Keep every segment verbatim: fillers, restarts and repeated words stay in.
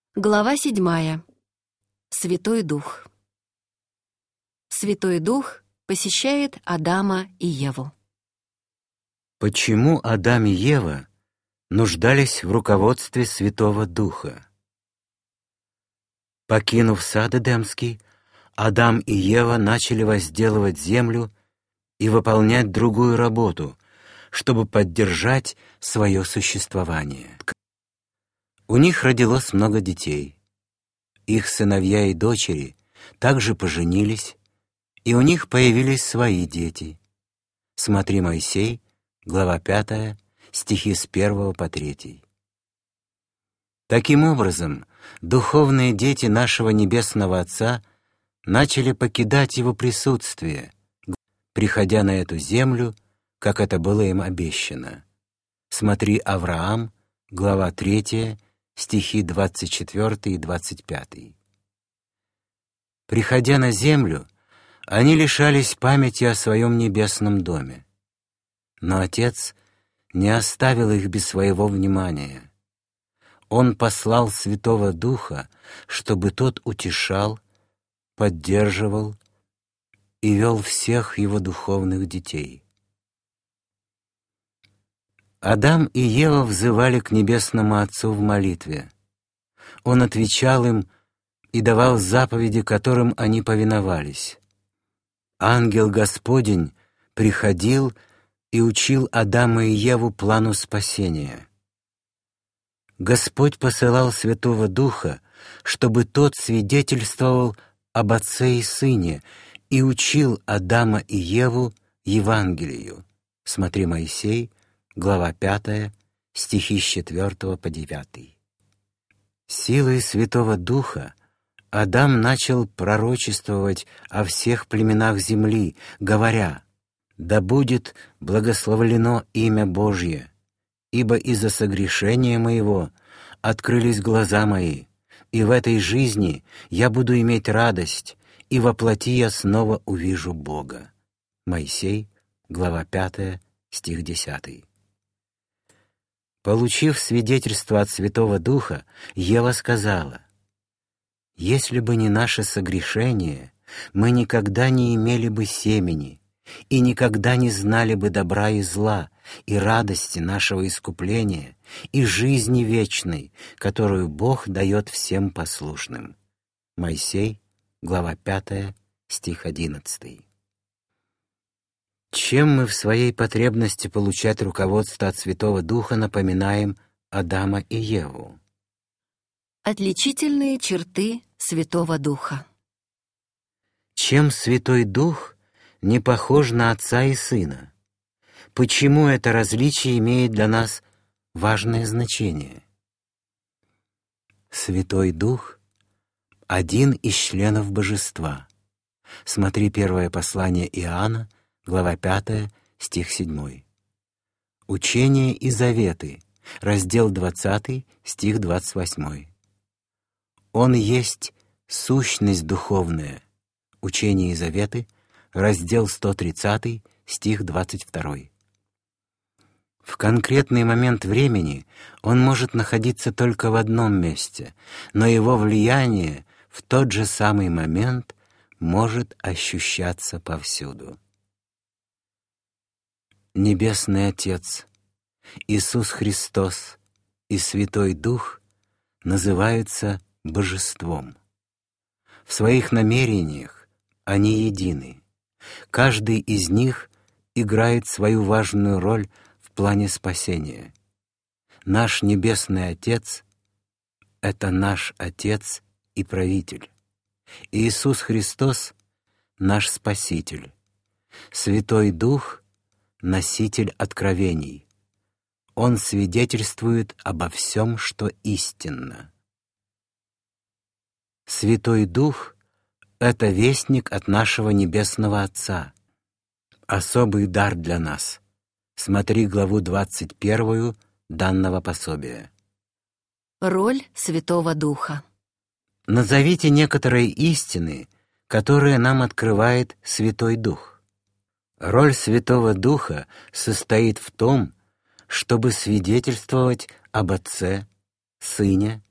Глава седьмая. Святой Дух. Святой Дух посещает Адама и Еву. Почему Адам и Ева нуждались в руководстве Святого Духа? Покинув сад Эдемский, Адам и Ева начали возделывать землю и выполнять другую работу, чтобы поддержать свое существование. У них родилось много детей. Их сыновья и дочери также поженились, и у них появились свои дети. Смотри Моисей, глава пятая, стихи с первого по третий. Таким образом, духовные дети нашего Небесного Отца начали покидать Его присутствие, приходя на эту землю, как это было им обещано. Смотри Авраам, глава третья, стихи двадцать четвёртый и двадцать пятый. Приходя на землю, они лишались памяти о своем небесном доме. Но Отец не оставил их без своего внимания. Он послал Святого Духа, чтобы Тот утешал, поддерживал и вел всех Его духовных детей. Адам и Ева взывали к Небесному Отцу в молитве. Он отвечал им и давал заповеди, которым они повиновались. Ангел Господень приходил и учил Адама и Еву плану спасения. Господь посылал Святого Духа, чтобы Тот свидетельствовал об Отце и Сыне и учил Адама и Еву Евангелию. Смотри Моисей, глава пятая, стихи с четвёртого по девятый. Силой Святого Духа Адам начал пророчествовать о всех племенах земли, говоря: «Да будет благословлено имя Божье, ибо из-за согрешения моего открылись глаза мои, и в этой жизни я буду иметь радость, и во плоти я снова увижу Бога». Моисей, глава пятая, стих десятый. Получив свидетельство от Святого Духа, Ева сказала: «Если бы не наше согрешение, мы никогда не имели бы семени и никогда не знали бы добра и зла, и радости нашего искупления, и жизни вечной, которую Бог дает всем послушным». Моисей, глава пятая, стих одиннадцатый. Чем мы в своей потребности получать руководство от Святого Духа напоминаем Адама и Еву? Отличительные черты Святого Духа. Чем Святой Дух не похож на Отца и Сына? Почему это различие имеет для нас важное значение? Святой Дух — один из членов Божества. Смотри первое послание Иоанна, глава пятая, стих седьмой. Учение и заветы, раздел двадцатый, стих двадцать восьмой. Он есть сущность духовная. Учение и заветы, раздел сто тридцатый, стих двадцать второй. В конкретный момент времени он может находиться только в одном месте, но его влияние в тот же самый момент может ощущаться повсюду. Небесный Отец, Иисус Христос и Святой Дух называются Божеством. В своих намерениях они едины. Каждый из них играет свою важную роль в плане спасения. Наш Небесный Отец — это наш Отец и Правитель. Иисус Христос — наш Спаситель. Святой Дух — носитель откровений. Он свидетельствует обо всем, что истинно. Святой Дух — это вестник от нашего Небесного Отца, особый дар для нас. Смотри главу двадцать первую данного пособия. Роль Святого Духа. Назовите некоторые истины, которые нам открывает Святой Дух. Роль Святого Духа состоит в том, чтобы свидетельствовать об Отце, Сыне,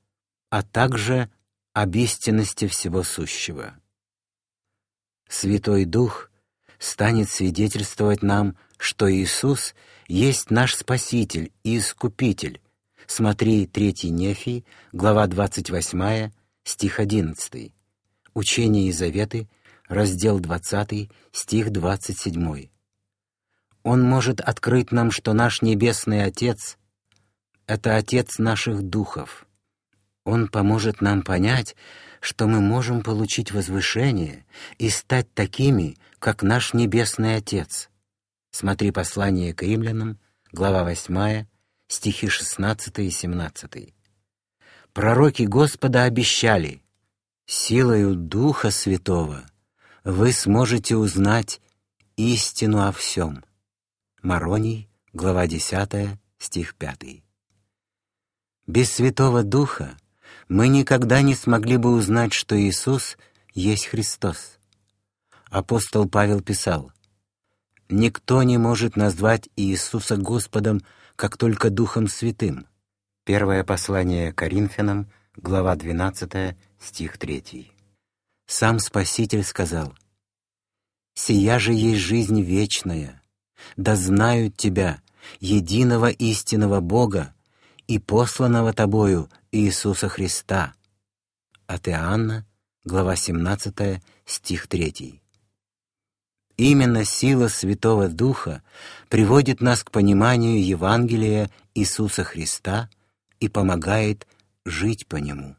а также об истинности всего сущего. Святой Дух станет свидетельствовать нам, что Иисус есть наш Спаситель и Искупитель. Смотри третий Нефий, глава двадцать восьмая, стих одиннадцатый. Учение и заветы, раздел двадцатый, стих двадцать седьмой. Он может открыть нам, что наш Небесный Отец — это Отец наших духов. Он поможет нам понять, что мы можем получить возвышение и стать такими, как наш Небесный Отец. Смотри послание к Римлянам, глава восьмая, стихи шестнадцатый и семнадцатый. Пророки Господа обещали: «Силою Духа Святого вы сможете узнать истину о всем». Мароний, глава десятая, стих пятый. Без Святого Духа мы никогда не смогли бы узнать, что Иисус есть Христос. Апостол Павел писал: «Никто не может назвать Иисуса Господом, как только Духом Святым». Первое послание Коринфянам, глава двенадцатая, стих третий. Сам Спаситель сказал: «Сия же есть жизнь вечная, да знают Тебя, единого истинного Бога и посланного Тобою Иисуса Христа». От Иоанна, глава семнадцатая, стих третий. Именно сила Святого Духа приводит нас к пониманию Евангелия Иисуса Христа и помогает жить по нему.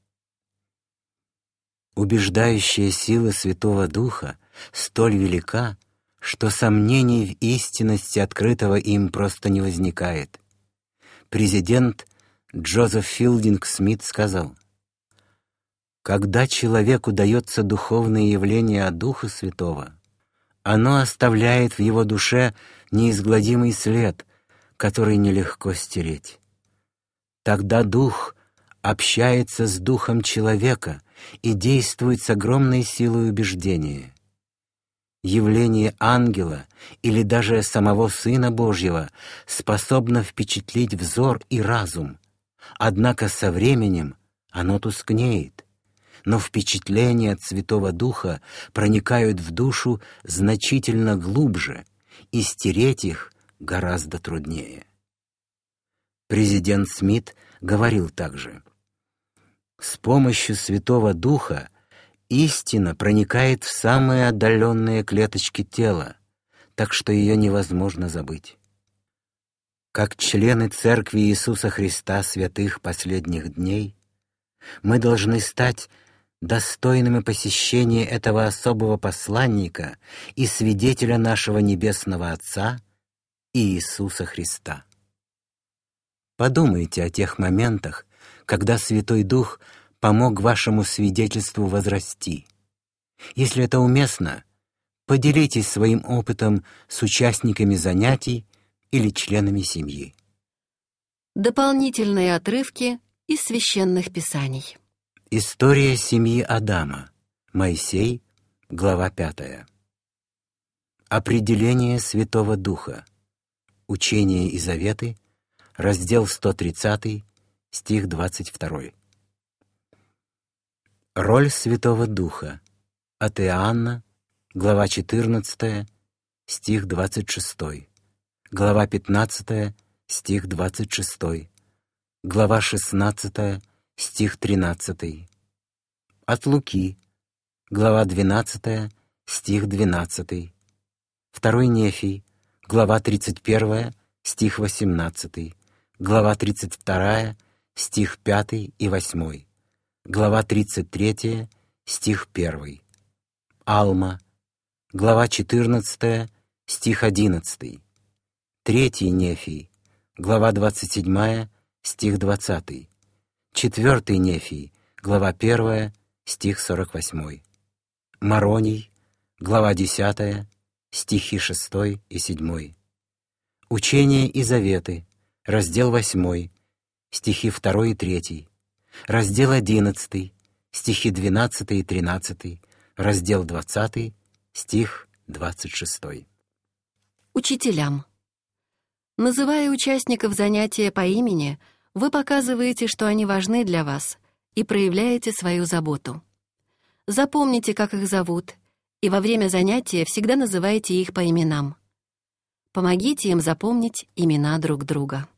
Убеждающая сила Святого Духа столь велика, что сомнений в истинности открытого им просто не возникает. Президент Джозеф Филдинг Смит сказал: «Когда человеку дается духовное явление от Духа Святого, оно оставляет в его душе неизгладимый след, который нелегко стереть. Тогда Дух общается с Духом человека и действует с огромной силой убеждения. Явление ангела или даже самого Сына Божьего способно впечатлить взор и разум, однако со временем оно тускнеет, но впечатления от Святого Духа проникают в душу значительно глубже, и стереть их гораздо труднее. Президент Смит говорил также: «С помощью Святого Духа истина проникает в самые отдаленные клеточки тела, так что ее невозможно забыть. Как члены Церкви Иисуса Христа святых последних дней, мы должны стать достойными посещения этого особого посланника и свидетеля нашего Небесного Отца и Иисуса Христа». Подумайте о тех моментах, когда Святой Дух помог вашему свидетельству возрасти. Если это уместно, поделитесь своим опытом с участниками занятий или членами семьи. Дополнительные отрывки из священных писаний. История семьи Адама. Моисей, глава пятая. Определение Святого Духа. Учение и заветы, раздел сто тридцатый, стих двадцать второй. Роль Святого Духа. От Иоанна, глава четырнадцатая, стих двадцать шестой. Глава пятнадцатая, стих двадцать шестой. Глава шестнадцатая, стих тринадцатый. От Луки, глава двенадцатая, стих двенадцатый. Второй Нефий, глава тридцать первая, стих восемнадцатый. Глава тридцать вторая, стих пятый и восьмой. Глава тридцать третья, стих первый. Алма, глава четырнадцатая, стих одиннадцатый. Третий Нефий, глава двадцать седьмая, стих двадцатый. Четвертый Нефий, глава первая, стих сорок восьмой. Мароний, глава десятая, стихи шестой и седьмой. Учение и заветы, раздел восьмой, стихи второй и третий. Раздел одиннадцатый, стихи двенадцатый и тринадцатый. Раздел двадцатый, стих двадцать шестой. Учителям. Называя участников занятия по имени, вы показываете, что они важны для вас и проявляете свою заботу. Запомните, как их зовут, и во время занятия всегда называйте их по именам. Помогите им запомнить имена друг друга.